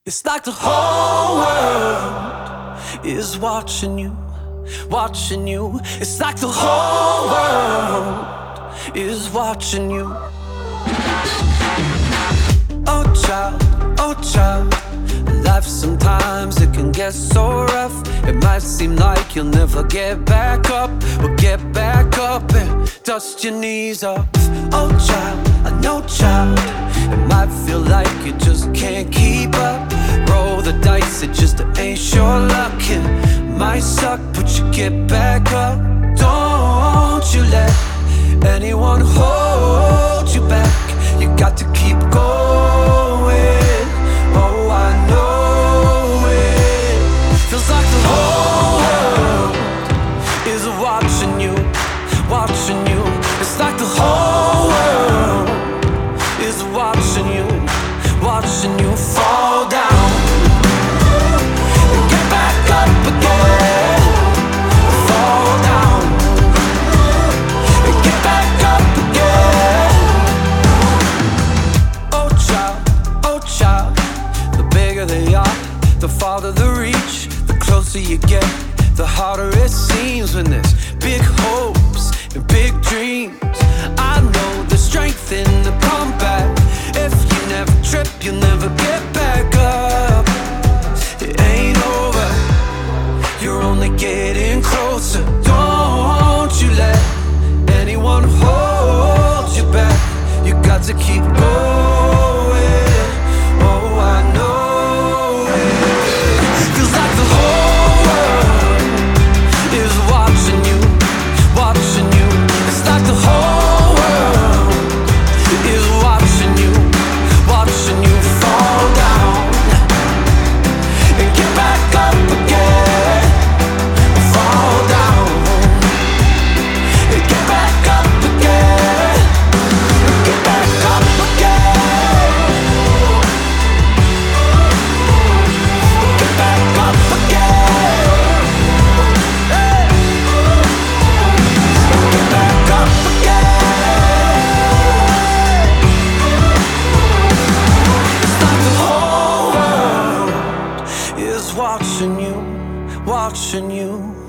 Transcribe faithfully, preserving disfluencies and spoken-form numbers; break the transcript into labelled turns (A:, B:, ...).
A: It's like the whole world is watching you, watching you. It's like the whole world is watching you. Oh child, oh child, life sometimes it can get so rough. It might seem like you'll never get back up, but get back up and dust your knees off. Oh child, I know child, it might feel like you just can't keep up. Roll the dice, it just ain't sure luck. It might suck, but you get back up. Don't you let anyone hold you back. You got to keep going. Oh, I know it. Feels like the whole world is watching you, watching you. It's like the whole world is watching you, watching you fall down. Get back up again. Fall down. Get back up again. Oh child, oh child, the bigger they are, the farther the reach. The closer you get, the harder it seems when there's big hopes and big dreams. I know the strength in the comeback. If you never trip, you'll never get back up. It ain't over, you're only getting closer. Don't you let anyone hold you back. You got to keep going. Oh, I know it. Feels like the whole world is watching you, watching you. It's like the whole world is watching you, watching you fall down and get back up again. Fall down and get back up again. Get back up again. Get back up again. Hey. Get back up again. It's like the whole world is watching you, watching you.